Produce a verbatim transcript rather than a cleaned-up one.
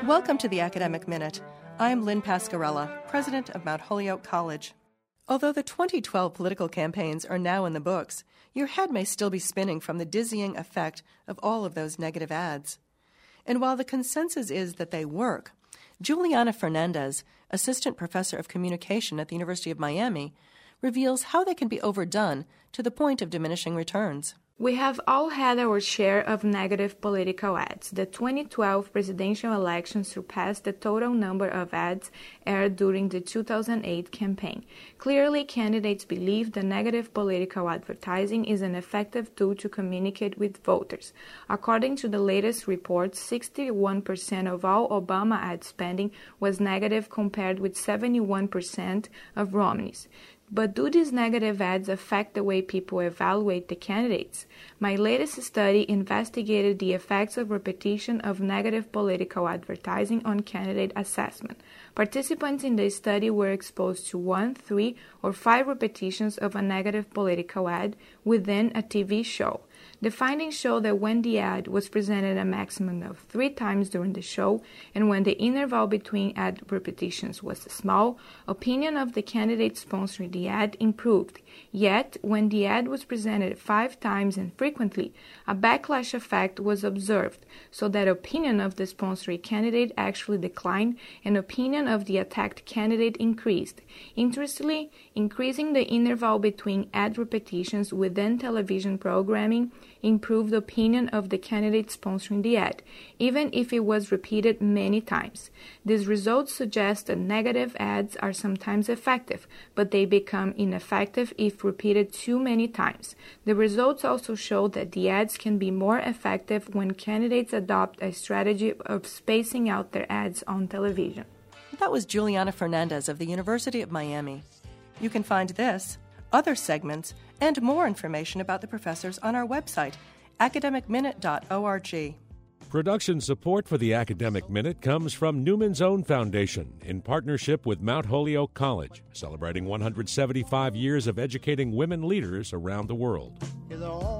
Welcome to the Academic Minute. I'm Lynn Pascarella, president of Mount Holyoke College. Although the twenty twelve political campaigns are now in the books, your head may still be spinning from the dizzying effect of all of those negative ads. And while the consensus is that they work, Juliana Fernandez, assistant professor of communication at the University of Miami, reveals how they can be overdone to the point of diminishing returns. We have all had our share of negative political ads. The twenty twelve presidential election surpassed the total number of ads aired during the two thousand eight campaign. Clearly, candidates believe that negative political advertising is an effective tool to communicate with voters. According to the latest report, sixty-one percent of all Obama ad spending was negative compared with seventy-one percent of Romney's. But do these negative ads affect the way people evaluate the candidates? My latest study investigated the effects of repetition of negative political advertising on candidate assessment. Participants in the study were exposed to one, three, or five repetitions of a negative political ad within a T V show. The findings show that when the ad was presented a maximum of three times during the show, and when the interval between ad repetitions was small, opinion of the candidate sponsoring the ad improved. Yet, when the ad was presented five times and frequently, a backlash effect was observed, so that opinion of the sponsoring candidate actually declined and opinion of the attacked candidate increased. Interestingly, increasing the interval between ad repetitions within television programming improved opinion of the candidate sponsoring the ad, even if it was repeated many times. These results suggest that negative ads are sometimes effective, but they become ineffective if repeated too many times. The results also show that the ads can be more effective when candidates adopt a strategy of spacing out their ads on television. That was Juliana Fernandez of the University of Miami. You can find this, other segments, and more information about the professors on our website, academic minute dot org. Production support for the Academic Minute comes from Newman's Own Foundation in partnership with Mount Holyoke College, celebrating one hundred seventy-five years of educating women leaders around the world.